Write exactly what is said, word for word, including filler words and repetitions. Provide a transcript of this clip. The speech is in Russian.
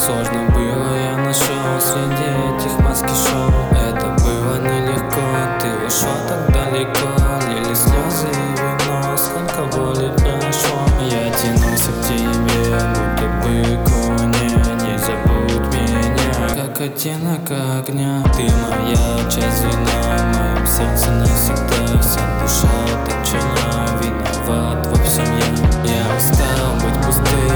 сложно было, я нашел среди этих маски-шоу. Это было нелегко, ты ушла так далеко. Лили слезы и вино, сколько боли прошло. Я тянулся к тебе, будто бы к луне. Не забудь меня, как оттенок огня. Ты моя часть звена, в моем сердце навсегда. Вся душа оточена, виноват во всем я. Я устал быть пустым.